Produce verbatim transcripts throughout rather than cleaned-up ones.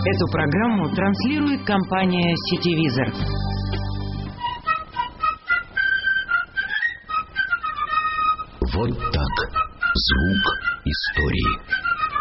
Эту программу транслирует компания «Сетевизор». Вот так. Звук истории.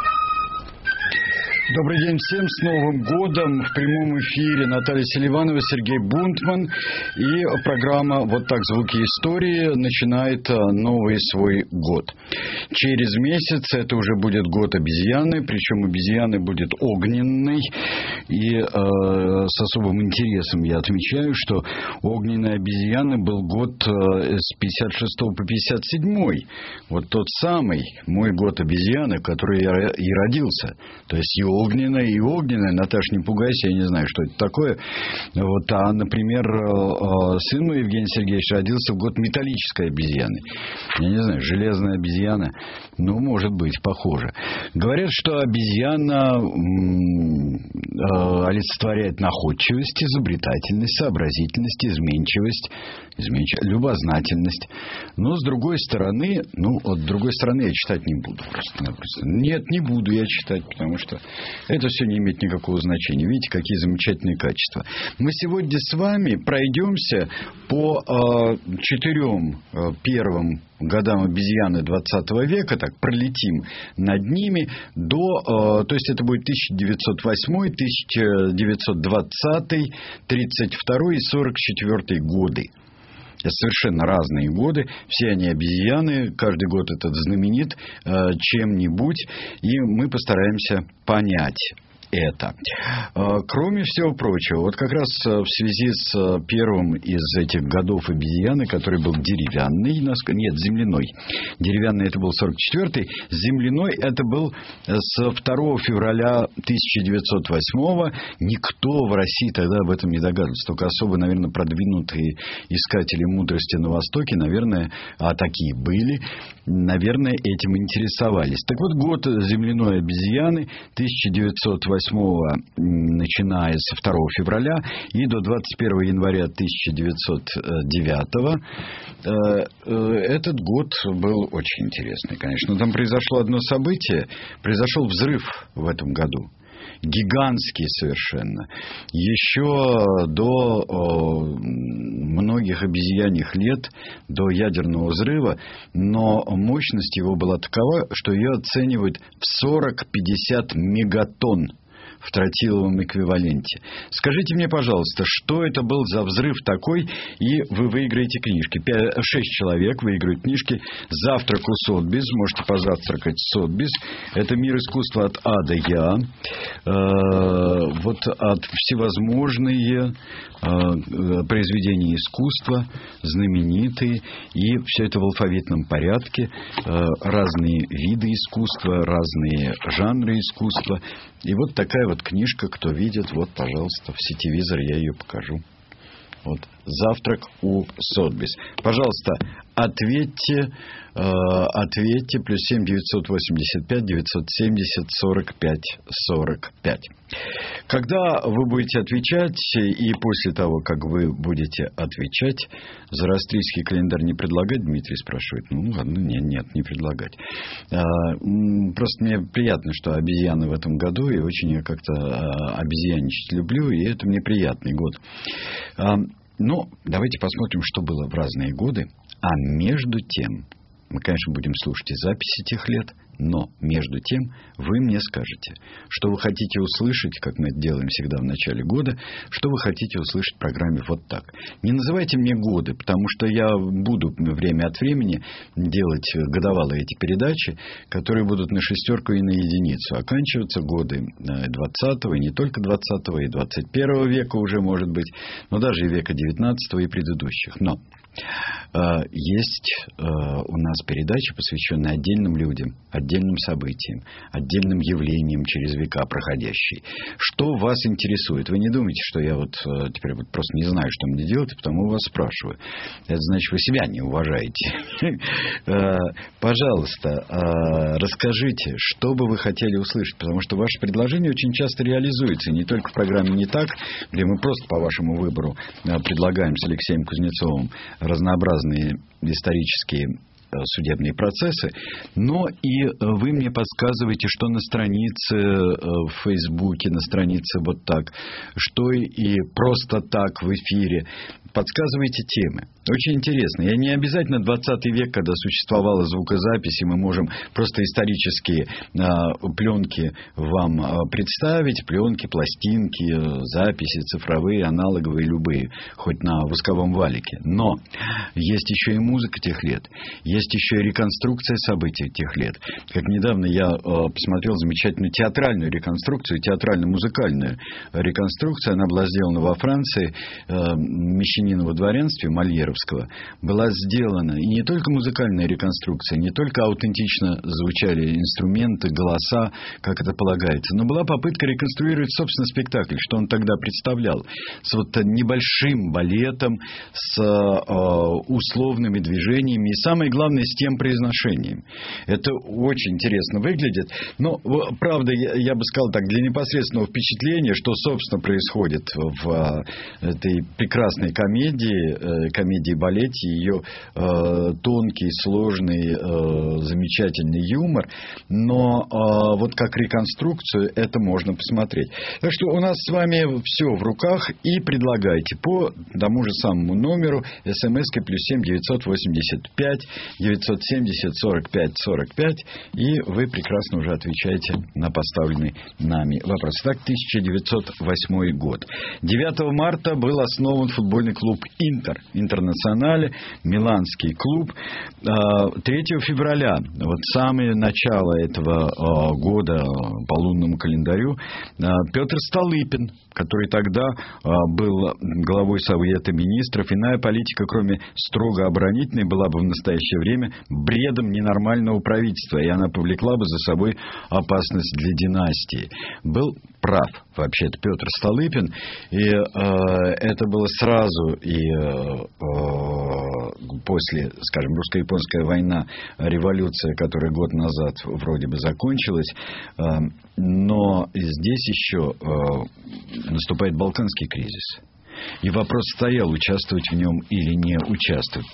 Добрый день всем, с Новым годом! В прямом эфире Наталья Селиванова, Сергей Бунтман. И программа «Вот так. Звуки истории» начинает новый свой год. Через месяц это уже будет год обезьяны, причем обезьяны будет огненной. И э, с особым интересом я отмечаю, что огненной обезьяны был год э, с пятьдесят шестого по пятьдесят седьмой. Вот тот самый мой год обезьяны, в который я и родился. То есть и огненная, и огненная. Наташ, не пугайся, я не знаю, что это такое. Вот, а, например, сын мой, Евгений Сергеевич, родился в год металлической обезьяны. Я не знаю, железная обезьяна. Ну, может быть, похоже. Говорят, что обезьяна м- э, олицетворяет находчивость, изобретательность, сообразительность, изменчивость, изменчивость, любознательность. Но, с другой стороны, ну, вот, с другой стороны, я читать не буду просто-напросто. Нет, не буду я читать, потому что это все не имеет никакого значения. Видите, какие замечательные качества. Мы сегодня с вами пройдемся по э, четырем э, первым годам обезьяны двадцатого века, так, пролетим над ними до, э, то есть это будет тысяча девятьсот восьмой, тысяча девятьсот двадцатый, тридцать второй и сорок четвёртый годы. Это совершенно разные годы, все они обезьяны, каждый год этот знаменит э, чем-нибудь, и мы постараемся понять это. Кроме всего прочего, вот как раз в связи с первым из этих годов обезьяны, который был деревянный, нет, земляной. Деревянный это был сорок четвёртый, земляной это был с второго февраля тысяча девятьсот восьмого. Никто в России тогда об этом не догадывался. Только особо, наверное, продвинутые искатели мудрости на Востоке, наверное, а такие были, наверное, этим интересовались. Так вот, год земляной обезьяны тысяча девятьсот восьмого, начиная со второго февраля и до двадцать первого января тысяча девятьсот девятого. Этот год был очень интересный, конечно. Там произошло одно событие. Произошел взрыв в этом году. Гигантский совершенно. Еще до о, многих обезьяньих лет, до ядерного взрыва, но мощность его была такова, что ее оценивают в сорок-пятьдесят мегатонн в тротиловом эквиваленте. Скажите мне, пожалуйста, что это был за взрыв такой, и вы выиграете книжки. Шесть человек выиграют книжки. «Завтрак у Сотбис». Можете позавтракать в Сотбис. Это «Мир искусства от А до Я». Э, вот от всевозможные э, произведения искусства, знаменитые. И все это в алфавитном порядке. Э, разные виды искусства, разные жанры искусства. И вот такая вот книжка, кто видит, вот, пожалуйста, в сетевизор я ее покажу. Вот, «Завтрак у Сотбис». Пожалуйста, ответьте, э, ответьте, плюс семь девятьсот восемьдесят пять девятьсот семьдесят сорок пять сорок пять. Когда вы будете отвечать, и после того, как вы будете отвечать, зороастрийский календарь не предлагать, Дмитрий спрашивает. Ну, ладно, нет, нет, не предлагать. А, просто мне приятно, что обезьяны в этом году, и очень я как-то а, обезьянничать люблю, и это мне приятный год. А, но давайте посмотрим, что было в разные годы. А между тем, мы, конечно, будем слушать и записи тех лет, но между тем вы мне скажете, что вы хотите услышать, как мы это делаем всегда в начале года, что вы хотите услышать в программе «Вот так». Не называйте мне годы, потому что я буду время от времени делать годовалые эти передачи, которые будут на шестерку и на единицу. Оканчиваются годы двадцатого, и не только двадцатого, и двадцать первого века уже, может быть, но даже и века девятнадцатого и предыдущих. Но есть у нас передачи, посвященные отдельным людям, отдельным событиям, отдельным явлениям через века проходящие. Что вас интересует? Вы не думаете, что я вот теперь вот просто не знаю, что мне делать, и потому вас спрашиваю. Это значит, вы себя не уважаете. Пожалуйста, расскажите, что бы вы хотели услышать, потому что ваше предложение очень часто реализуется, не только в программе «Не так», где мы просто по вашему выбору предлагаем с Алексеем Кузнецовым разнообразные исторические судебные процессы, но и вы мне подсказываете, что на странице в Фейсбуке, на странице вот так, что и просто так в эфире. Подсказываете темы. Очень интересно. И не обязательно двадцатый век, когда существовала звукозапись, и мы можем просто исторические а, пленки вам а, представить, пленки, пластинки, записи цифровые, аналоговые, любые, хоть на восковом валике. Но есть еще и музыка тех лет, есть еще и реконструкция событий тех лет. Как недавно я а, посмотрел замечательную театральную реконструкцию, театрально-музыкальную реконструкцию. Она была сделана во Франции, а, Мещаниново дворянстве Мольеровского, была сделана и не только музыкальная реконструкция, не только аутентично звучали инструменты, голоса, как это полагается, но была попытка реконструировать, собственно, спектакль, что он тогда представлял, с вот небольшим балетом, с э, условными движениями и, самое главное, с тем произношением. Это очень интересно выглядит, но, правда, я, я бы сказал так, для непосредственного впечатления, что, собственно, происходит в э, этой прекрасной комедии, э, комедии-балете, ее э, тонкий, сложный, э, замечательный юмор, но э, вот как реконструкцию это можно посмотреть. Так что у нас с вами все в руках, и предлагайте по тому же самому номеру смс-кой плюс семь девятьсот восемьдесят пять девятьсот семьдесят сорок пять сорок пять, и вы прекрасно уже отвечаете на поставленный нами вопрос. Так, тысяча девятьсот восьмой год. девятого марта был основан футбольный клуб «Интер», «Интернационале», миланский клуб. третьего февраля, вот самое начало этого года по лунному календарю, Петр Столыпин, который тогда был главой Совета Министров, иная политика, кроме строго оборонительной, была бы в настоящее время бредом ненормального правительства, и она повлекла бы за собой опасность для династии. Был прав, вообще-то, Петр Столыпин, и э, это было сразу и э, после, скажем, русско-японская война, революция, которая год назад вроде бы закончилась, э, но здесь еще э, наступает Балканский кризис. И вопрос стоял, участвовать в нем или не участвовать.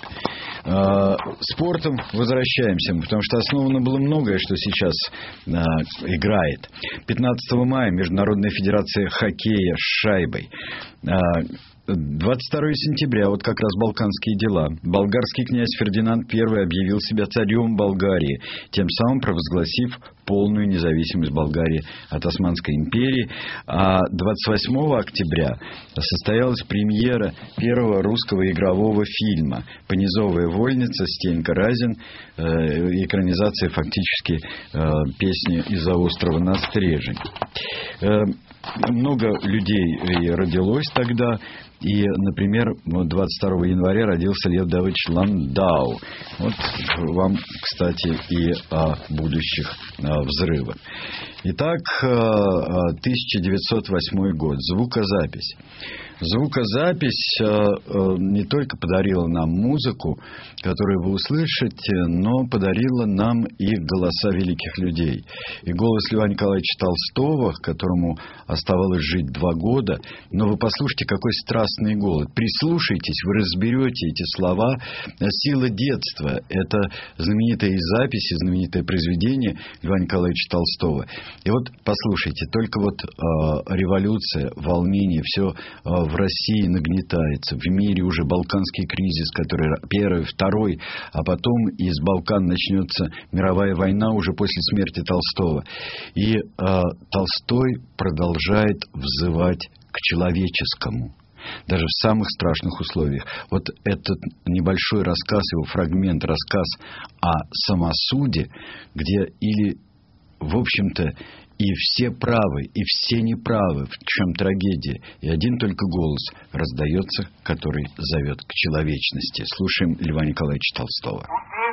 Э, спортом возвращаемся, потому что основано было многое, что сейчас э, играет. пятнадцатого мая Международная федерация хоккея с шайбой. Э, двадцать второго сентября, вот как раз балканские дела. Болгарский князь Фердинанд Первый объявил себя царем Болгарии, тем самым провозгласив полную независимость Болгарии от Османской империи. А двадцать восьмого октября состоялась премьера первого русского игрового фильма «Понизовая вольница», Стенька Разин, э, экранизация фактически э, песни «Из-за острова на Стрежень». Э, много людей родилось тогда. И, например, двадцать второго января родился Лев Давыдович Ландау. Вот вам, кстати, и о будущих взрывах. Итак, тысяча девятьсот восьмой год. Звукозапись. Звукозапись не только подарила нам музыку, которую вы услышите, но подарила нам и голоса великих людей. И голос Льва Николаевича Толстого, которому оставалось жить два года, но вы послушайте, какой страстный голос. Прислушайтесь, вы разберете эти слова. «Сила детства» — это знаменитая запись, знаменитое произведение Льва Николаевича Толстого. И вот послушайте, только вот э, революция, волнение, все э, в России нагнетается, в мире уже балканский кризис, который первый, второй, а потом из Балкан начнется мировая война уже после смерти Толстого. И э, Толстой продолжает взывать к человеческому, даже в самых страшных условиях. Вот этот небольшой рассказ, его фрагмент, рассказ о самосуде, где или, в общем-то, и все правы, и все неправы, в чем трагедия. И один только голос раздается, который зовет к человечности. Слушаем Льва Николаевича Толстого.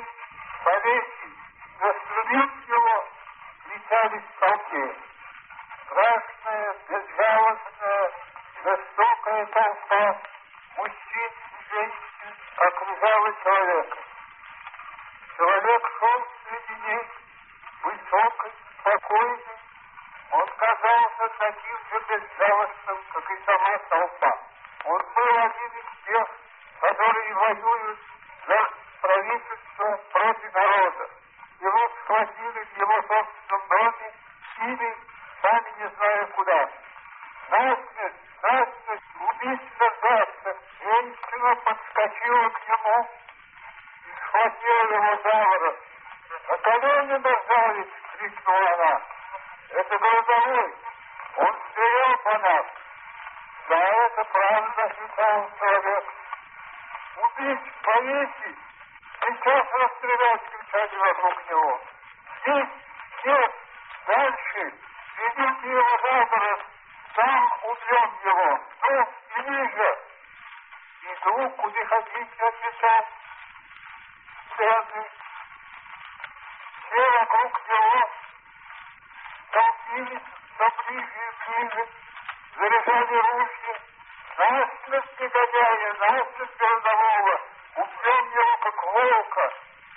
Страшная, безжалостная, жестокая толпа мужчин и женщин окружала человека. Человек шел среди них, высокий, спокойный. Он казался таким же безжалостным, как и сама толпа. Он был один из тех, которые воюют за правительства против народа. Его схватили в его собственном доме, или сами не зная куда. Насмерть, насмерть, убить назад. Женщина подскочила к нему и схватила его за ворот. «На колени нажались!» — крикнула она. «Это городовой! Он стрелял по нас!» «Да, это правда!» — отвечал человек. «Убить, повесить! Сейчас расстрелять!» — кричали вокруг него. «Здесь, здесь, дальше! Ведите его за город! Там убьем его! Ну, и ниже!» «Иду, куда хотите!» — отвечал бедный. Все вокруг него толпились все ближе и ближе, заряжали ружья. «Насмерть, негодяя, насмерть городового! Убьем его, как волка!»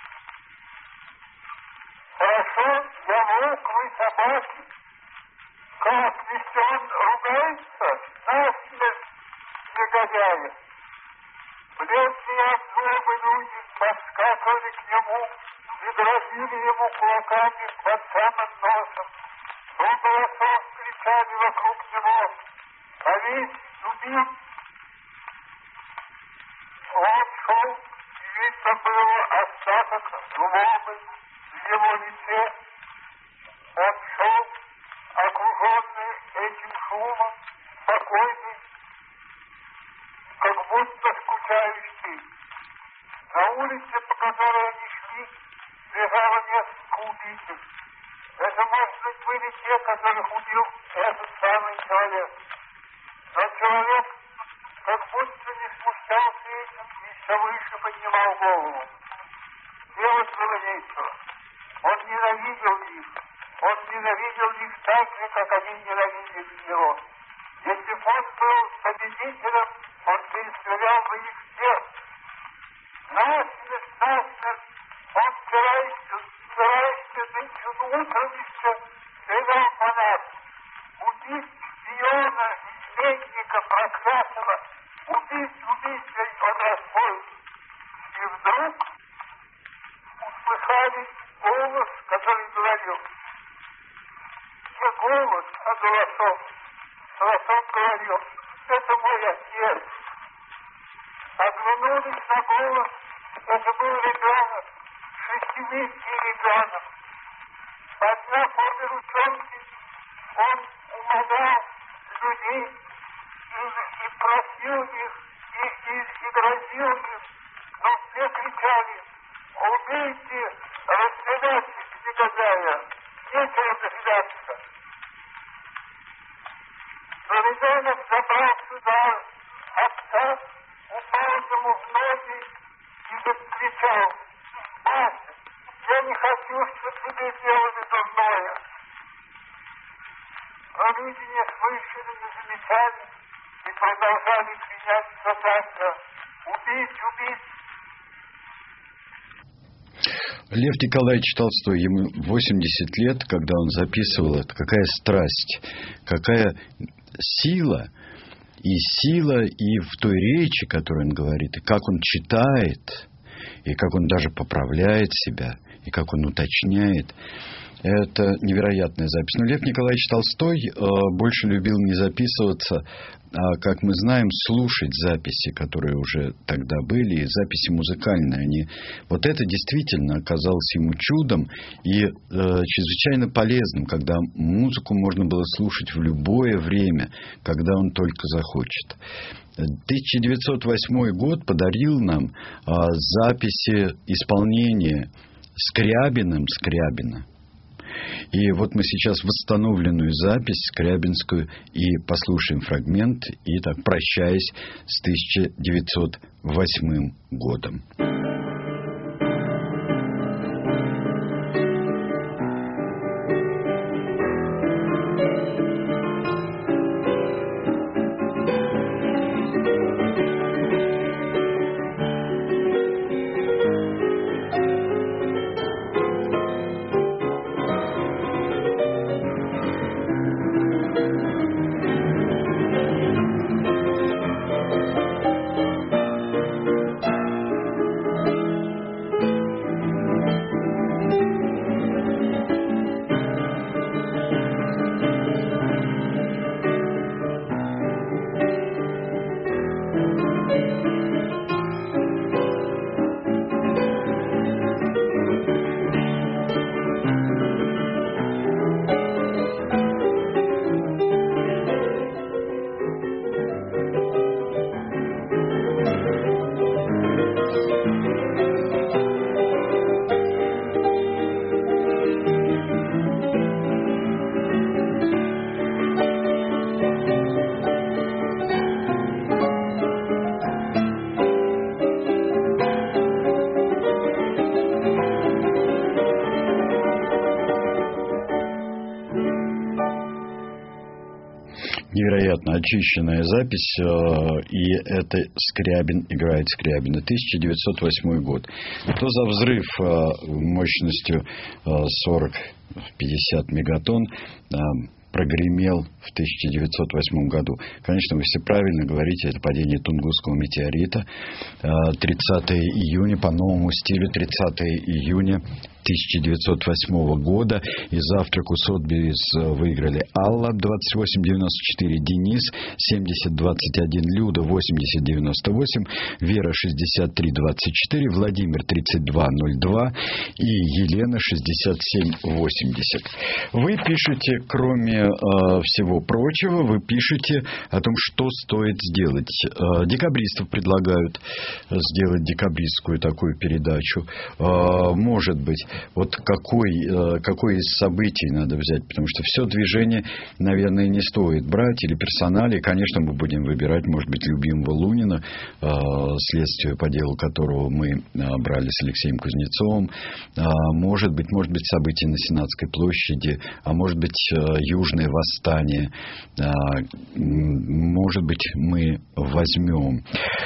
«Хорошо, я волк, вы собаки!» «Как, ведь он ругается? Насмерть, негодяя!» Бледные от злобы люди подскакивали к нему и грозили ему кулаками под самым носом. Но голосов кричали вокруг него: «Повесить, убить!» Он шел, и видно было остаток злобы в его лице. Он шел, окруженный этим шумом, спокойный, как будто скучающий. На улице, по которой они шли, лежало несколько убитых. Это, может быть, были те, которых убил этот самый человек. Но человек как будто не смущался этим и все выше поднимал голову. Делать было нечего. Он ненавидел их. Он ненавидел их так же, как они ненавидели его. Если бы он был победителем, он перестрелял бы их всех. Насмерть, насмерть, он вчерайся, вчерайся, нынче утром еще стрелял по нас. Убить шпиона, изменника, проклятого, убить, убить, он разбой. И вдруг услыхали голос, который говорил. Не голос, а голосок. Голосок говорил: «Это мой отец». Оглянулись на голос. Это был ребенок, шестилетний ребенок. Подняв обе ручонки, он умолял людей и, и просил их, и, и, и грозил им. Но все кричали: «Убейте, расстреляйте негодяя, нечего дожидаться». Но ребенок забрал сюда отца, упал ему в ноги и закричал: «Мать, я не хочу, чтобы тебе делали дурное». Но люди не слышали, не замечали и продолжали кричать задача: «Убить, убить». Лев Николаевич Толстой, ему восемьдесят лет, когда он записывал это, какая страсть, какая сила, и сила и в той речи, которую он говорит, и как он читает, и как он даже поправляет себя, и как он уточняет. Это невероятная запись. Но Лев Николаевич Толстой э, больше любил не записываться, а, как мы знаем, слушать записи, которые уже тогда были, и записи музыкальные. Они, вот это действительно оказалось ему чудом и э, чрезвычайно полезным, когда музыку можно было слушать в любое время, когда он только захочет. тысяча девятьсот восьмой год подарил нам э, записи исполнения Скрябиным Скрябина. И вот мы сейчас восстановленную запись скрябинскую и послушаем фрагмент, и так прощаясь с тысяча девятьсот восьмым годом. невероятно очищенная запись, и это Скрябин играет Скрябина. тысяча девятьсот восьмой год. Что за взрыв мощностью сорок-пятьдесят мегатонн прогремел в тысяча девятьсот восьмом году? Конечно, вы все правильно говорите, это падение Тунгусского метеорита. тридцатого июня, по новому стилю, тридцатого июня тысяча девятьсот восьмого года. И «Завтрак у Сотбис» выиграли Алла двадцать восемь девяносто четыре, Денис семьдесят двадцать один, Люда восемьдесят девяносто восемь, Вера шестьдесят три двадцать четыре, Владимир тридцать два ноль два и Елена шестьдесят семь восемьдесят. Вы пишете, кроме э, всего прочего, вы пишете о том, что стоит сделать. Э, декабристов предлагают сделать декабристскую такую передачу. Э, может быть. Вот какой, какое из событий надо взять, потому что все движение, наверное, не стоит брать, или персонали. Конечно, мы будем выбирать, может быть, любимого Лунина, следствие по делу которого мы брали с Алексеем Кузнецовым. Может быть, может быть, события на Сенатской площади, а может быть, Южное восстание. Может быть, мы возьмем...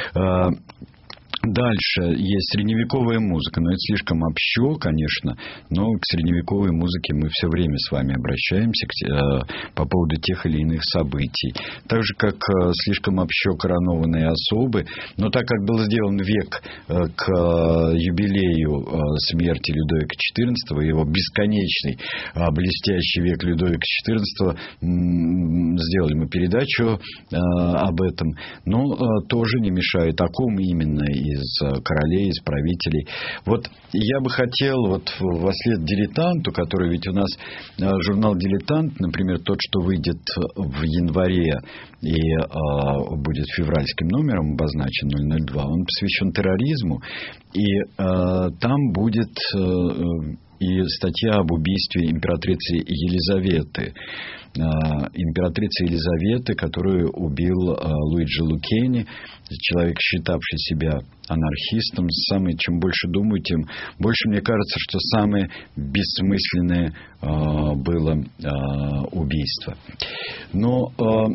Дальше есть средневековая музыка, но это слишком общо, конечно, но к средневековой музыке мы все время с вами обращаемся к, по поводу тех или иных событий. Так же, как слишком общо коронованные особы, но так как был сделан век к юбилею смерти Людовика четырнадцатого, его бесконечный блестящий век Людовика четырнадцатого, сделали мы передачу об этом, но тоже не мешает, о ком именно из королей, из правителей. Вот я бы хотел вот вслед «Дилетанту», который ведь у нас журнал «Дилетант», например, тот, что выйдет в январе и э, будет февральским номером обозначен ноль ноль два, он посвящен терроризму, и э, там будет э, и статья об убийстве императрицы Елизаветы. Императрицы Елизаветы, которую убил Луиджи Лукени, человек, считавший себя анархистом. Самое, чем больше думаю, тем больше мне кажется, что самое бессмысленное было убийство. Но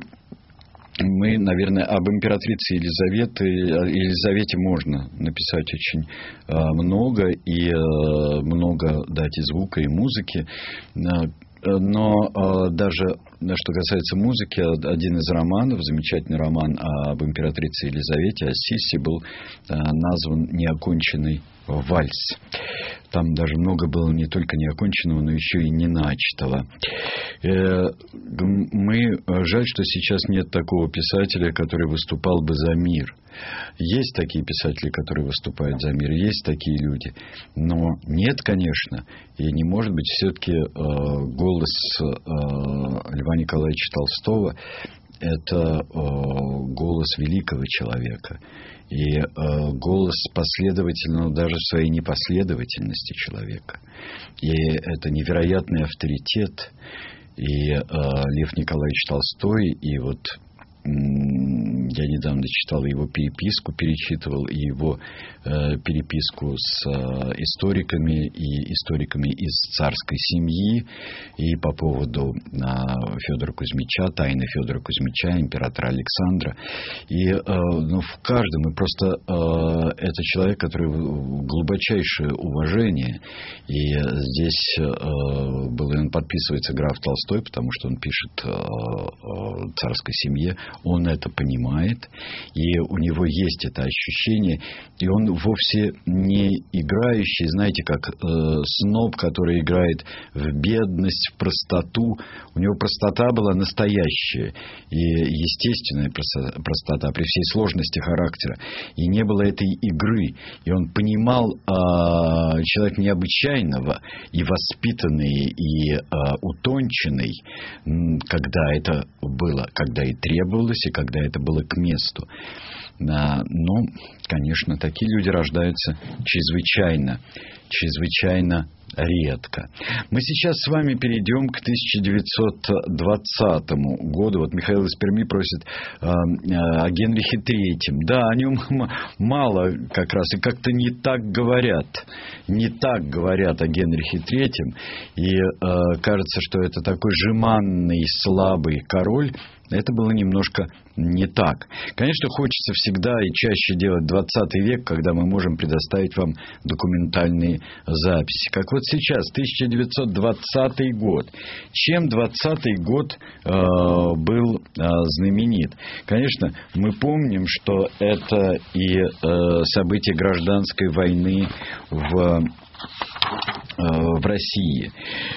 мы, наверное, об императрице Елизавете, Елизавете можно написать очень много, и много дать и звука, и музыки. Но э, даже, что касается музыки, один из романов, замечательный роман об императрице Елизавете, о Сисси, был э, назван «Неоконченный вальс». Там даже много было не только неоконченного, но еще и неначатого. Э, мы, жаль, что сейчас нет такого писателя, который выступал бы за мир. Есть такие писатели, которые выступают за мир, есть такие люди. Но нет, конечно, и не может быть все-таки э, голос э, Льва Николаевича Толстого – это э, голос великого человека. И э, голос последовательного даже в своей непоследовательности человека. И это невероятный авторитет. И э, Лев Николаевич Толстой, и вот я недавно читал его переписку, перечитывал его э, переписку с э, историками и историками из царской семьи, и по поводу э, Федора Кузьмича, тайны Федора Кузьмича, императора Александра. И э, ну, в каждом, и просто э, это человек, который глубочайшее уважение, и здесь э, был, он подписывается граф Толстой, потому что он пишет э, э, царской семье. Он это понимает, и у него есть это ощущение, и он вовсе не играющий, знаете, как э, сноб, который играет в бедность, в простоту. У него простота была настоящая и естественная простота при всей сложности характера. И не было этой игры. И он понимал, э, человек необычайного и воспитанный, и э, утонченный, когда это было, когда и требовалось, и когда это было к месту. Но, конечно, такие люди рождаются чрезвычайно, чрезвычайно редко. Мы сейчас с вами перейдем к тысяча девятьсот двадцатому году. Вот Михаил из Перми просит э, о Генрихе третьем. Да, о нем мало как раз, и как-то не так говорят. Не так говорят о Генрихе третьем. И э, кажется, что это такой жеманный, слабый король, это было немножко не так. Конечно, хочется всегда и чаще делать двадцатый век, когда мы можем предоставить вам документальные записи. Как вот сейчас, тысяча девятьсот двадцатый год. Чем двадцатый год э, был э, знаменит? Конечно, мы помним, что это и э, события гражданской войны в в России.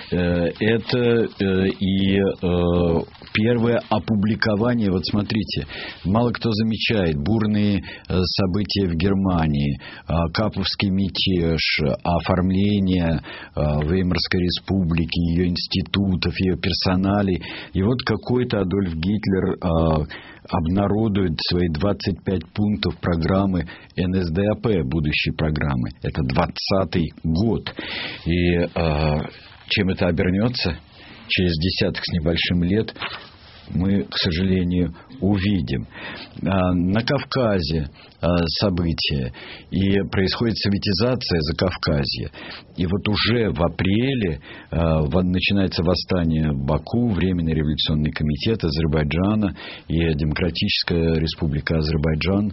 Это и первое опубликование, вот смотрите, мало кто замечает, бурные события в Германии, Каповский мятеж, оформление Веймарской республики, ее институтов, ее персоналей. И вот какой-то Адольф Гитлер обнародует свои двадцать пять пунктов программы эн эс дэ а пэ, будущей программы. Это двадцатый год. И э, чем это обернется? Через десяток с небольшим лет мы, к сожалению, увидим. На Кавказе события, и происходит советизация Закавказья. И вот уже в апреле начинается восстание в Баку, Временный революционный комитет Азербайджана и Демократическая республика Азербайджан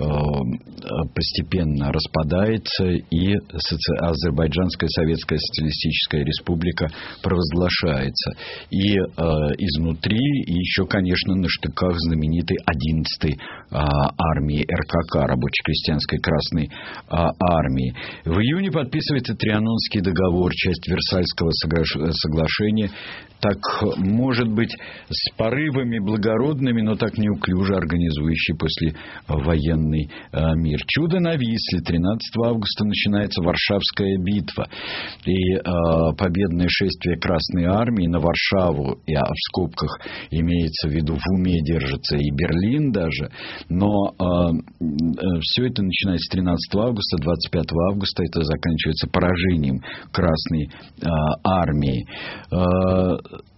постепенно распадается, и Азербайджанская советская социалистическая республика провозглашается. И изнутри, и еще, конечно, на штыках знаменитой одиннадцатой а, армии эр ка ка, Рабоче-крестьянской Красной а, армии. В июне подписывается Трианонский договор, часть Версальского соглашения, так, может быть, с порывами благородными, но так неуклюже организующий послевоенный а, мир. Чудо на Висле. тринадцатого августа начинается Варшавская битва. И а, победное шествие Красной армии на Варшаву, и, а в скобках имеется в виду, в уме держится и Берлин даже, но а, все это начинается с тринадцатого августа, двадцать пятого августа это заканчивается поражением Красной а, армии. А,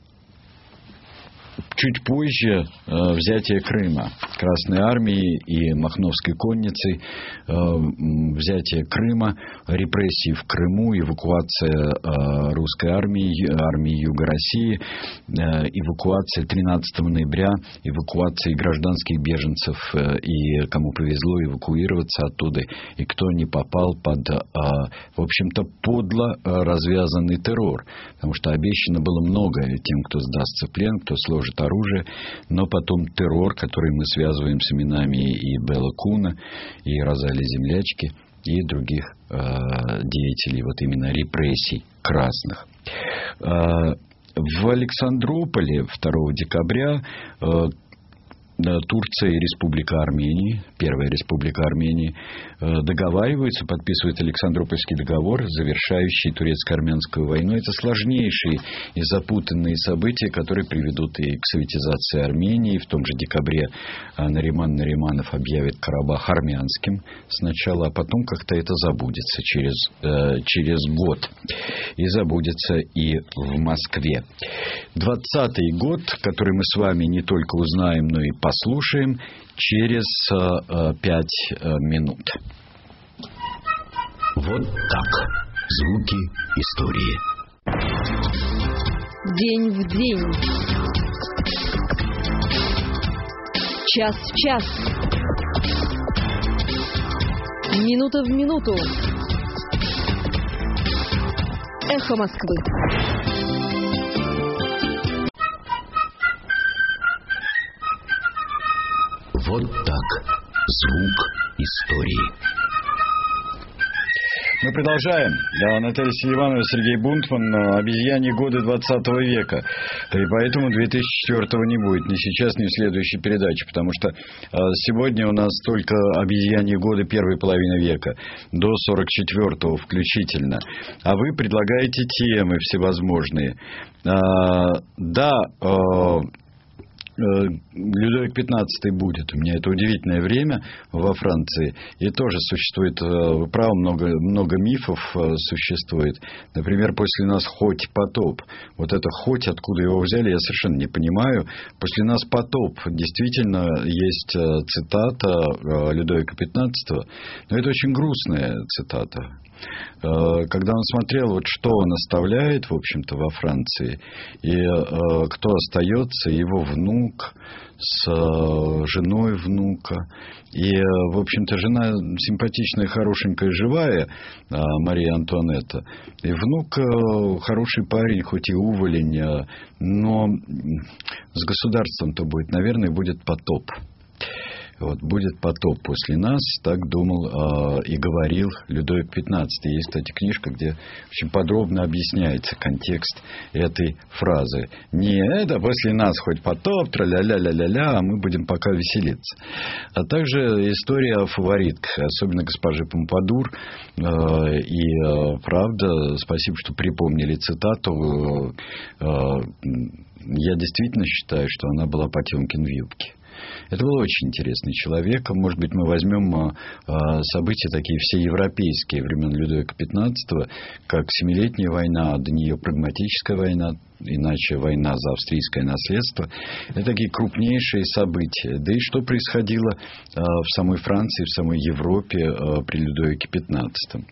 Чуть позже э, взятие Крыма Красной армией и Махновской конницей, э, взятие Крыма, репрессии в Крыму, эвакуация э, русской армии, армии Юга России, э, эвакуация тринадцатого ноября, эвакуация гражданских беженцев, э, и кому повезло эвакуироваться оттуда, и кто не попал под, э, в общем-то, подло э, развязанный террор, потому что обещано было многое тем, кто сдастся в плен, кто сложит оружие, но потом террор, который мы связываем с именами и Белла Куна, и Розали Землячки, и других э, деятелей вот именно репрессий красных. Э, в Александрополе второго декабря э, Турция и Республика Армения, Первая Республика Армении, договариваются, подписывают Александропольский договор, завершающий турецко-армянскую войну. Это сложнейшие и запутанные события, которые приведут и к советизации Армении. В том же декабре Нариман Нариманов объявит Карабах армянским сначала, а потом как-то это забудется через, э, через год. И забудется и в Москве. Двадцатый год, который мы с вами не только узнаем, но и послушаем через э, пять э, минут. Вот так. Звуки истории. День в день. Час в час. Минута в минуту. Эхо Москвы. Вот так. Звук истории. Мы продолжаем. Да, Наталья Селиванова, Сергей Бунтман. Обезьяньи годы двадцатого века. И поэтому две тысячи четвёртого не будет. Ни сейчас, ни в следующей передаче. Потому что сегодня у нас только обезьяньи годы первой половины века. До сорок четвёртого включительно. А вы предлагаете темы всевозможные. Да, Людовик пятнадцатый будет. У меня это удивительное время во Франции. И тоже существует, вы правы, много, много мифов существует. Например, после нас хоть потоп. Вот это хоть, откуда его взяли, я совершенно не понимаю. После нас потоп. Действительно, есть цитата Людовика пятнадцатого. Но это очень грустная цитата. когда он смотрел, вот что он оставляет, в общем-то, во Франции, и кто остается, его внук с женой внука. И, в общем-то, жена симпатичная, хорошенькая, живая, Мария Антуанетта. И внук хороший парень, хоть и уволень, но с государством-то будет, наверное, будет потоп. Вот, будет потоп после нас, так думал э, и говорил Людовик пятнадцатый. Есть, кстати, книжка, где очень подробно объясняется контекст этой фразы. Не это после нас хоть потоп, тра-ля-ля-ля-ля-ля, а мы будем пока веселиться. А также история о фаворитках, особенно госпожи Помпадур. Э, и э, правда, спасибо, что припомнили цитату. Э, э, я действительно считаю, что она была Потемкин в юбке. Это был очень интересный человек. Может быть, мы возьмем события такие всеевропейские времен Людовика пятнадцатого, как Семилетняя война, а до нее прагматическая война, иначе война за австрийское наследство. Это такие крупнейшие события. Да и что происходило в самой Франции, в самой Европе при Людовике пятнадцатом.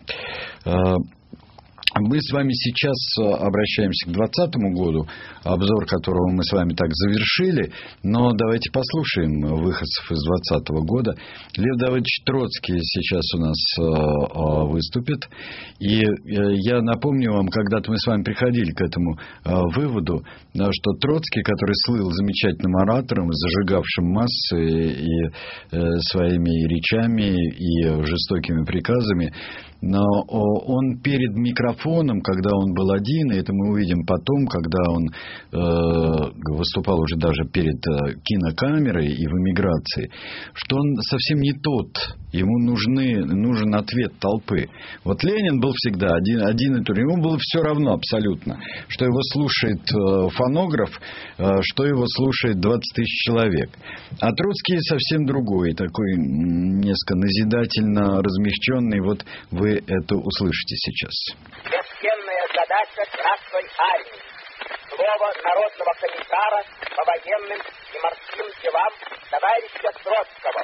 Мы с вами сейчас обращаемся к двадцатому году, обзор которого мы с вами так завершили, но давайте послушаем выходцев из двадцатого года. Лев Давыдович Троцкий сейчас у нас выступит. И я напомню вам, когда-то мы с вами приходили к этому выводу, что Троцкий, который слыл замечательным оратором, зажигавшим массы и своими речами, и жестокими приказами, но он перед микрофоном, когда он был один, и это мы увидим потом, когда он э, выступал уже даже перед э, кинокамерой и в эмиграции, что он совсем не тот. Ему нужны, нужен ответ толпы. Вот Ленин был всегда один, один и тот. Ему было все равно абсолютно, что его слушает э, фонограф, э, что его слушает двадцать тысяч человек. А Троцкий совсем другой, такой несколько назидательно размягченный. Вот вы это услышите сейчас. Священная задача Красной Армии. Слово народного комиссара по военным и морским делам товарища Троцкого.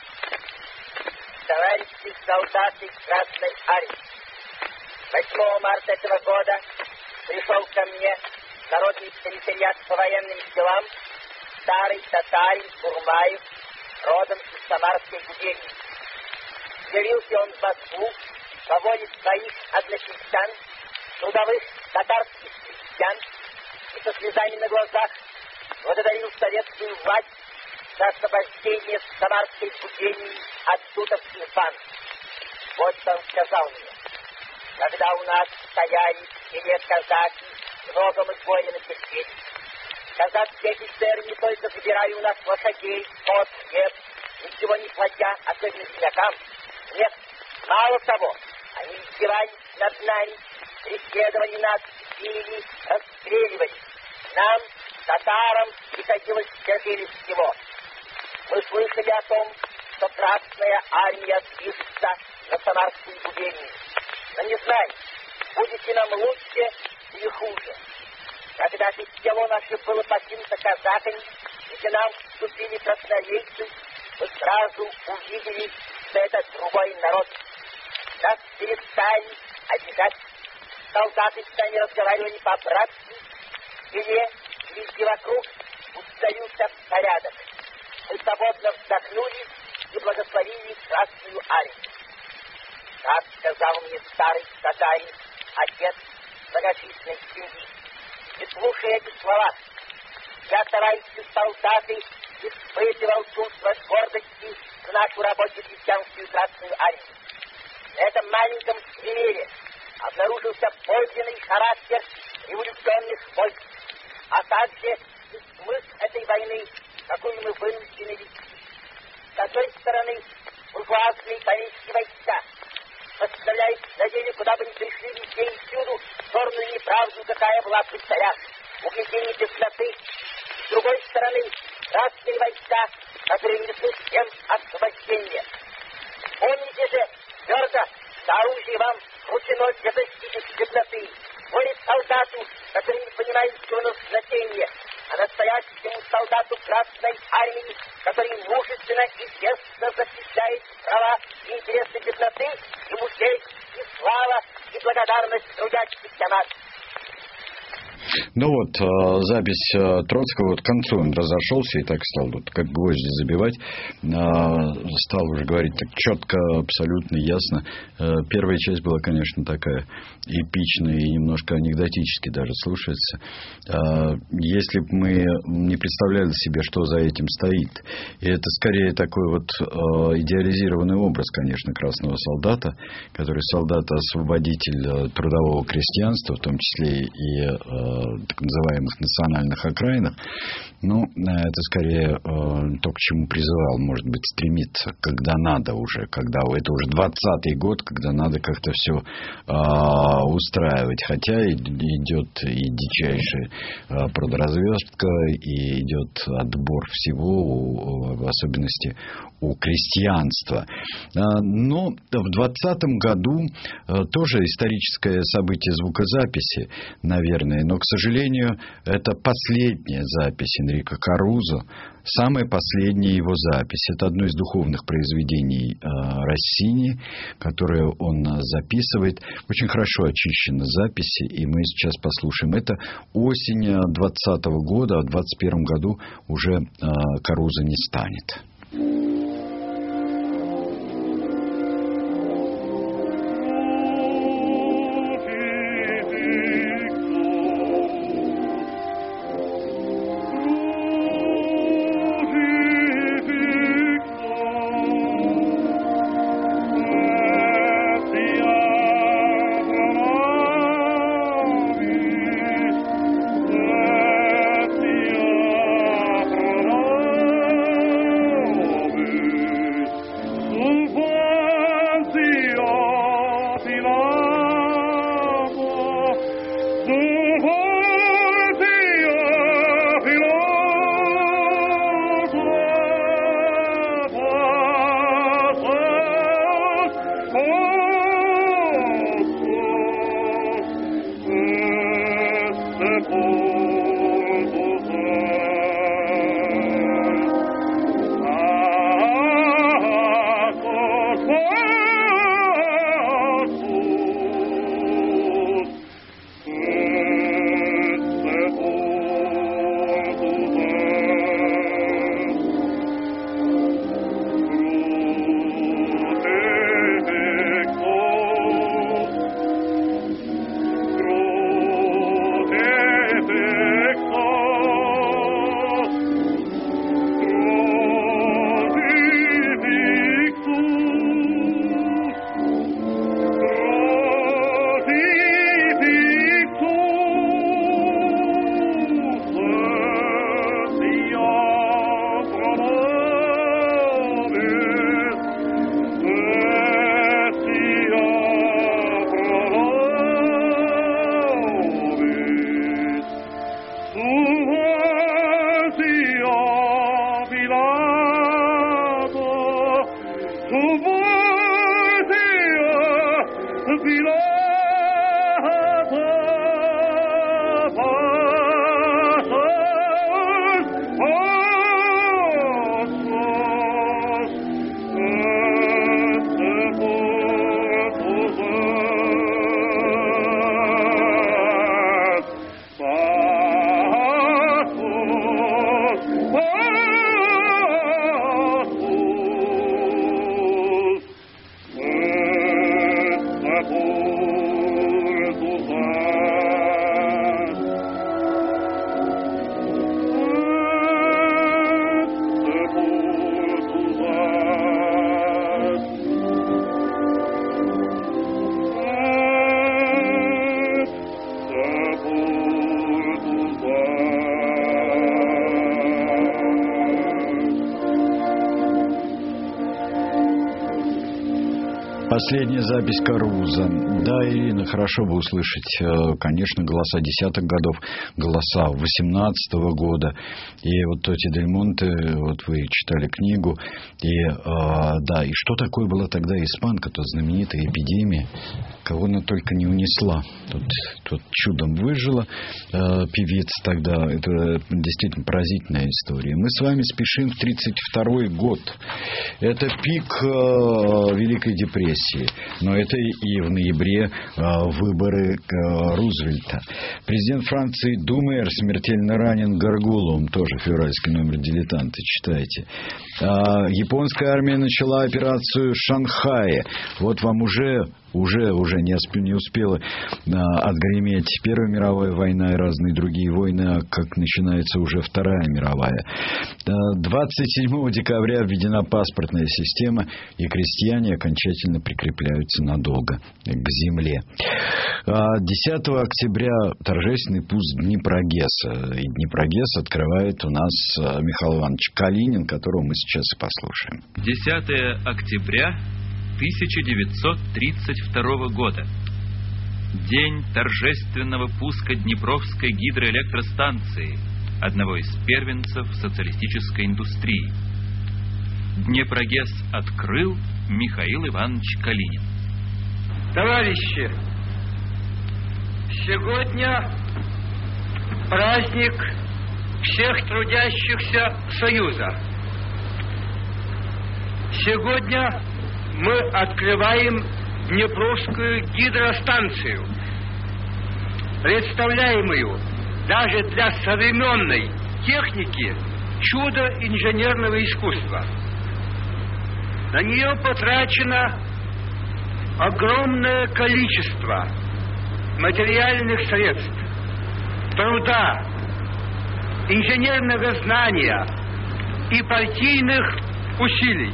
Товарищи солдаты Красной Армии. восьмого марта этого года пришел ко мне народный комиссариат по военным делам старый татарин Курмаев, родом из Самарской губернии. Явился он в Москву по воле своих односельчан, трудовых татарских крестьян, и со слезами на глазах благодарил советскую власть за освобождение Самарской губернии от тутовских банд. Вот что он сказал мне. Когда у нас стояли в селе казаки, много мы воины терпели. Казацкие офицеры не только забирали у нас лошадей, скот, хлеб, ничего не платя, особенно землякам. Нет, мало того, они издевались над нами, преследовали нас, били, расстреливали. Нам, татарам, приходилось терпеть всего. Мы слышали о том, что Красная Армия движется на Самарскую губернию. Но не знаем, будет ли нам лучше или хуже. Когда же село наше было покинуто казаками, и к нам вступили красноармейцы, мы сразу увидели, что это другой народ. Нас перестали обижать. Солдаты с нами разговаривали по-братски. В селе, везде вокруг установился порядок. Мы свободно вздохнули и благословили Красную Армию. Так сказал мне старый татарин, отец многочисленной семьи. И слушая эти слова, я, товарищи солдаты, испытывал чувство гордости за нашу рабоче-крестьянскую Красную Армию. В этом маленьком сквере обнаружился подлинный характер революционных войск, а также и смысл этой войны, какую мы вынуждены вести. С одной стороны, буржуазные помещие войска поставляют на деле, куда бы ни пришли, везде и всюду, черную неправду, какая была при царях, угнетение бедноты. С другой стороны, красные войска, которые несут всем освобождение. Помните же, твердо, что оружие вам вручено для защиты бедноты. Более солдату, который не понимает своего назначения, а настоящему солдату Красной Армии, который мужественно и честно защищает права и интересы бедноты, ему честь и слава и благодарность трудящихся нас. Ну вот, э, запись э, Троцкого, вот к концу он разошелся и так стал вот, как гвозди забивать, э, стал уже говорить так четко, абсолютно ясно. Э, первая часть была, конечно, такая эпичная и немножко анекдотически даже слушается. Э, если бы мы не представляли себе, что за этим стоит, и это скорее такой вот э, идеализированный образ, конечно, красного солдата, который солдат-освободитель трудового крестьянства, в том числе и э, так называемых национальных окраинах, ну, это скорее э, то, к чему призывал, может быть, стремиться, когда надо уже, когда это уже двадцатый год, когда надо как-то все э, устраивать, хотя идет и дичайшая э, продразверстка, и идет отбор всего, в особенности у крестьянства. Но в двадцатом году тоже историческое событие звукозаписи, наверное, но, к сожалению, это последняя запись Энрико Карузо, самая последняя его запись. Это одно из духовных произведений Россини, которое он записывает. Очень хорошо очищены записи, и мы сейчас послушаем. Это осень двадцатого года, а в двадцать первом году уже Карузо не станет. Последняя запись Каруза. Да, Ирина, хорошо бы услышать, конечно, голоса десятых годов, голоса восемнадцатого года. И вот Тоти Дель Монте, вот вы читали книгу. И да, и что такое была тогда испанка, то знаменитая эпидемия, кого она только не унесла. Тут, тут чудом выжила певица тогда. Это действительно поразительная история. Мы с вами спешим в тридцать второй год. Это пик Великой депрессии. Но это и в ноябре выборы Рузвельта. Президент Франции Думер смертельно ранен горгулом. Тоже февральский номер «Дилетанта». Читайте. Японская армия начала операцию в Шанхае. Вот вам уже... Уже, уже не, не успела а, отгреметь Первая мировая война и разные другие войны, а как начинается уже Вторая мировая. двадцать седьмого декабря введена паспортная система, и крестьяне окончательно прикрепляются надолго к земле. десятого октября торжественный пуст Днепрогэса. И Днепрогэс открывает у нас Михаил Иванович Калинин, которого мы сейчас и послушаем. десятого октября тысяча девятьсот тридцать второго года. День торжественного пуска Днепровской гидроэлектростанции, одного из первенцев социалистической индустрии. Днепрогэс открыл Михаил Иванович Калинин. Товарищи, сегодня праздник всех трудящихся Союза. Сегодня мы открываем Днепровскую гидростанцию, представляемую даже для современной техники чудо инженерного искусства. На нее потрачено огромное количество материальных средств, труда, инженерного знания и партийных усилий.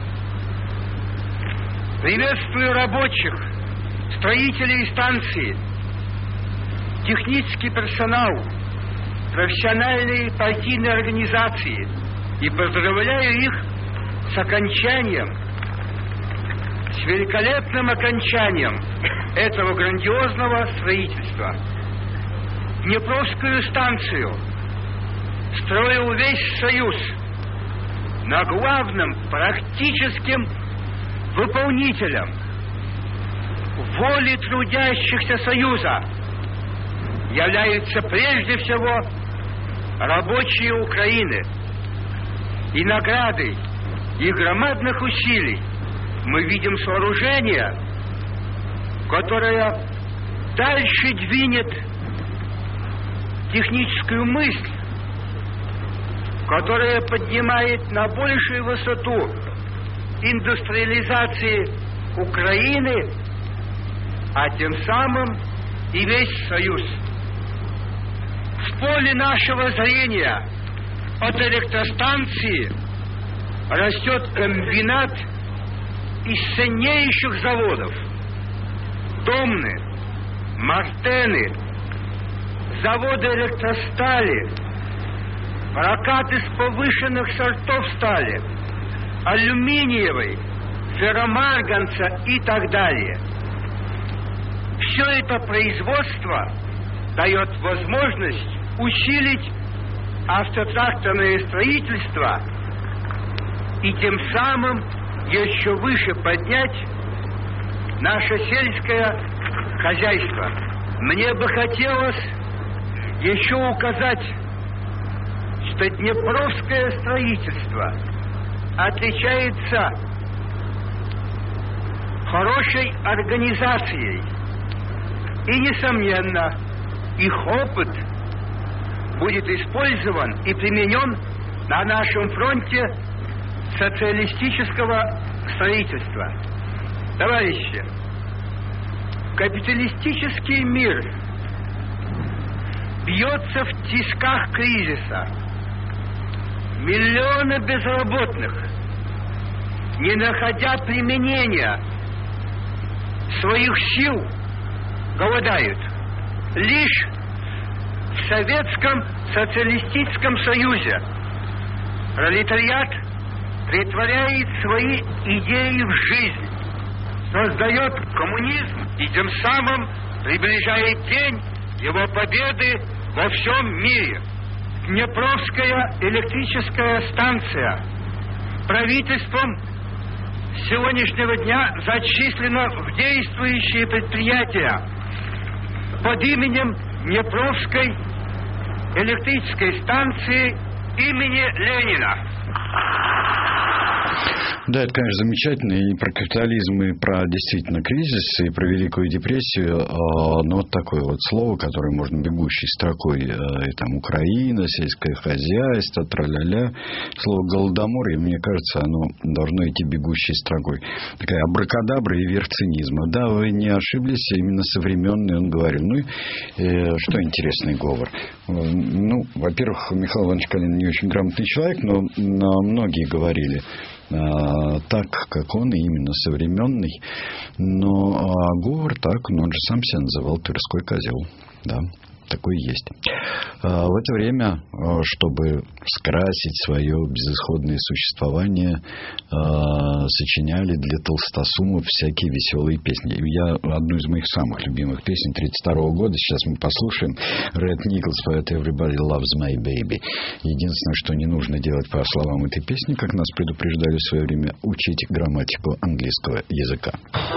Приветствую рабочих, строителей станции, технический персонал, профессиональные партийные организации и поздравляю их с окончанием, с великолепным окончанием этого грандиозного строительства. Днепровскую станцию строил весь Союз на главном практическим выполнителем воли трудящихся Союза являются прежде всего рабочие Украины. И наградой их громадных усилий мы видим сооружение, которое дальше двинет техническую мысль, которая поднимает на большую высоту индустриализации Украины, а тем самым и весь Союз. В поле нашего зрения от электростанции растет комбинат из ценнейших заводов: Домны, Мартены, заводы электростали, прокат из повышенных сортов стали, алюминиевой, ферромарганца и так далее. Все это производство дает возможность усилить автотракторное строительство и тем самым еще выше поднять наше сельское хозяйство. Мне бы хотелось еще указать, что Днепровское строительство отличается хорошей организацией. И, несомненно, их опыт будет использован и применен на нашем фронте социалистического строительства. Товарищи, капиталистический мир бьется в тисках кризиса. Миллионы безработных, не находя применения своих сил, голодают. Лишь в Советском Социалистическом Союзе пролетариат претворяет свои идеи в жизнь. создает коммунизм и тем самым приближает день его победы во всем мире. Днепровская электрическая станция правительством с сегодняшнего дня зачислена в действующие предприятия под именем Днепровской электрической станции имени Ленина. Да, это, конечно, замечательно. И про капитализм, и про действительно кризис, и про Великую депрессию. Но вот такое вот слово, которое можно бегущей строкой, и там Украина, сельское хозяйство, тра-ля-ля. Слово голодомор, и мне кажется, оно должно идти бегущей строкой. Такая абракадабра и верх цинизма. Да, вы не ошиблись, именно современный он говорил. Ну, и, э, что интересный говор. Ну, во-первых, Михаил Иванович Калинин не очень грамотный человек, но, но многие говорили а, так, как он, и именно современный. Но а говор так, но он же сам себя называл Тверской козел. Да, такой есть. А, в это время, чтобы скрасить свое безысходное существование, а, сочиняли для толстосумов всякие веселые песни. Я одну из моих самых любимых песен тридцать второго года, сейчас мы послушаем. Red Nichols поет Everybody Loves My Baby. Единственное, что не нужно делать по словам этой песни, как нас предупреждали в свое время, учить грамматику английского языка.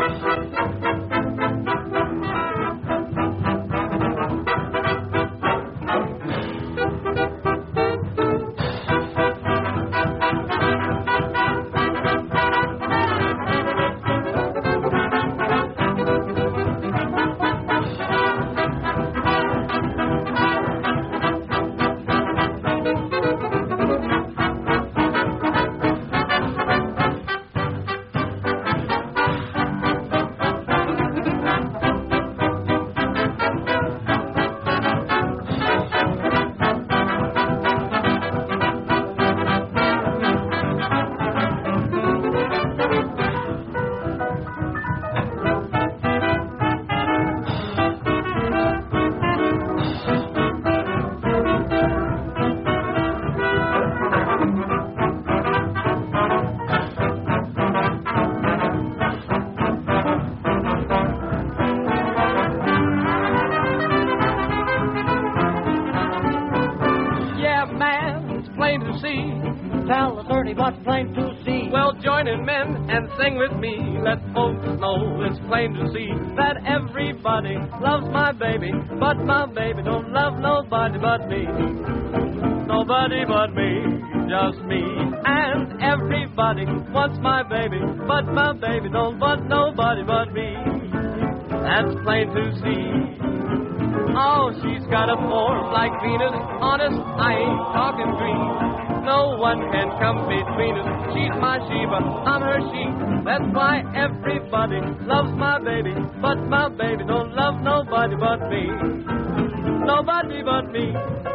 Loves my baby, but my baby don't love nobody but me. Nobody but me, just me. And everybody wants my baby, but my baby don't want nobody but me. That's plain to see. Oh, she's got a form like Venus. Honest, I ain't talking dreams. No one can come between us. She's my Sheba, I'm her sheep. That's why everybody loves my baby, but my baby don't love nobody but me. Nobody but me.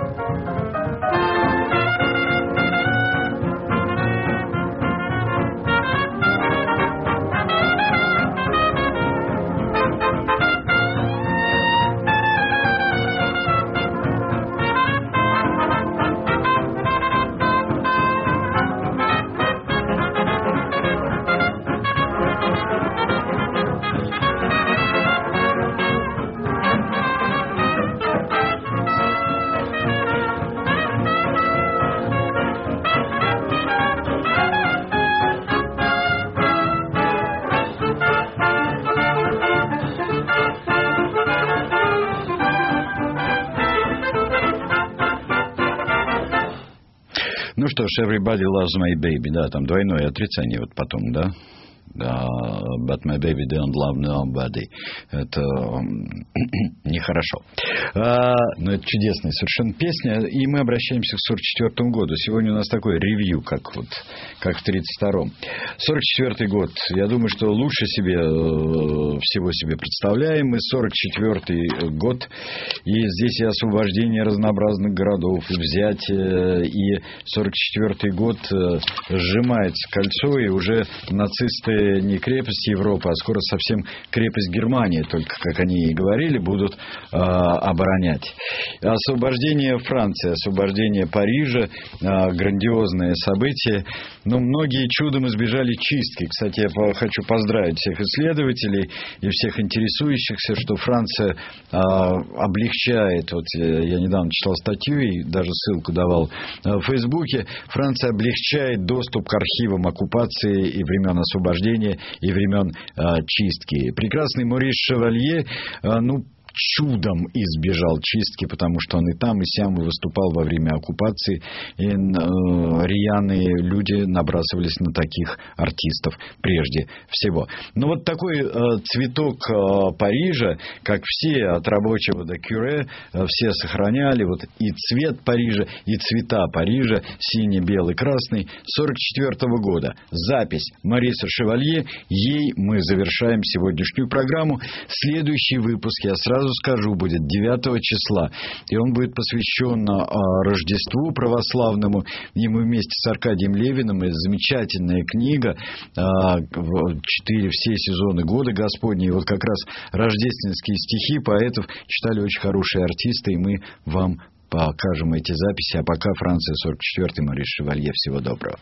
Ну что ж, Everybody Loves My Baby, да, там двойное отрицание вот потом, да. Uh, but my baby don't love nobody. Это нехорошо. Uh, но это чудесная совершенно песня. И мы обращаемся к сорок четвёртому году. Сегодня у нас такой ревью, как, вот, как в тридцать втором. сорок четвёртый год. Я думаю, что лучше себе, всего себе представляем. И сорок четвёртый год. И здесь и освобождение разнообразных городов, и взятие. И сорок четвёртый год сжимается кольцо, и уже нацисты уже не крепость Европы, а скоро совсем крепость Германии, только, как они и говорили, будут э, оборонять. Освобождение Франции, освобождение Парижа, э, грандиозное событие. Но многие чудом избежали чистки. Кстати, я хочу поздравить всех исследователей и всех интересующихся, что Франция э, облегчает, вот я недавно читал статью и даже ссылку давал в Фейсбуке, Франция облегчает доступ к архивам оккупации и времен освобождения, и времен э, чистки. Прекрасный Морис Шевалье, э, ну, чудом избежал чистки, потому что он и там, и сям выступал во время оккупации, и э, рьяные люди набрасывались на таких артистов прежде всего. Но вот такой э, цветок э, Парижа, как все от рабочего до кюре, э, все сохраняли, вот и цвет Парижа, и цвета Парижа, синий, белый, красный, сорок четвёртого года. Запись Мориса Шевалье, ей мы завершаем сегодняшнюю программу. Следующий выпуск, я сразу скажу, будет девятого числа, и он будет посвящен а, Рождеству православному, и мы вместе с Аркадием Левиным, и замечательная книга а, «Четыре все сезоны года Господни», и вот как раз рождественские стихи поэтов читали очень хорошие артисты, и мы вам покажем эти записи. А пока Франция, сорок четвёртый, Морис Шевалье. Всего доброго.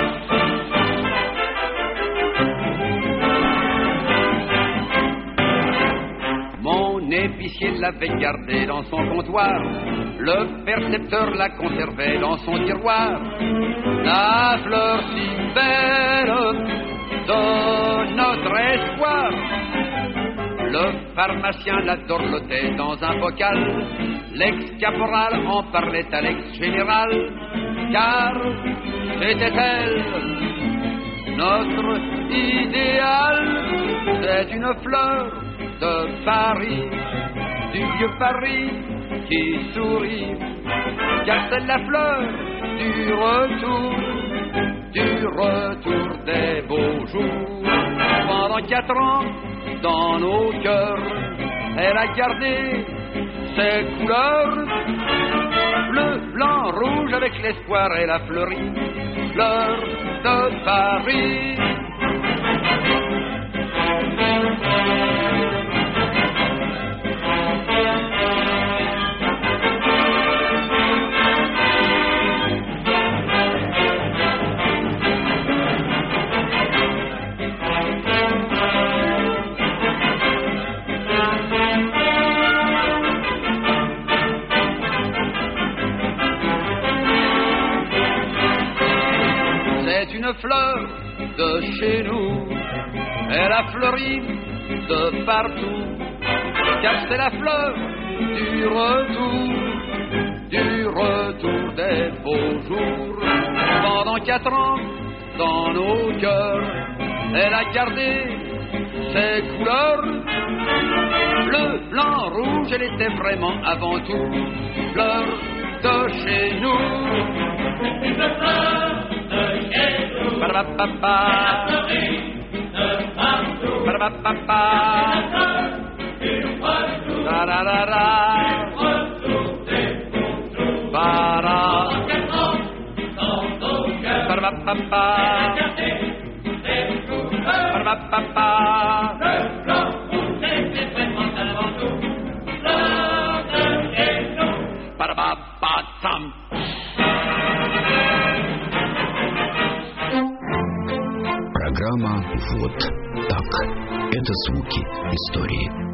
L'épicier l'avait gardé dans son comptoir, le percepteur l'a conservé dans son tiroir. La fleur si belle de notre espoir, le pharmacien l'a dorloté dans un bocal. L'ex-caporal en parlait à l'ex-général, car c'était elle, notre idéal. C'est une fleur de Paris, du vieux Paris qui sourit, car c'est la fleur du retour, du retour des beaux jours. Pendant quatre ans, dans nos cœurs, elle a gardé ses couleurs, bleu, blanc, rouge, avec l'espoir, elle a fleuri, fleur de Paris. Une fleur de chez nous, elle a fleuri de partout, car c'est la fleur du retour, du retour des beaux jours. Pendant quatre ans, dans nos cœurs, elle a gardé ses couleurs, bleu, blanc, rouge, elle était vraiment avant tout fleur de chez nous. Une fleur de chez nous. Ba-da-ba-ba-ba. Ba-da-ba-ba-ba. Da-da-da-da. Ba-da. Ba-da-ba-ba-ba. Ba-da-ba-ba-ba. Ba-da-ba-ba-tam. Программа «Вот так». Это звуки истории.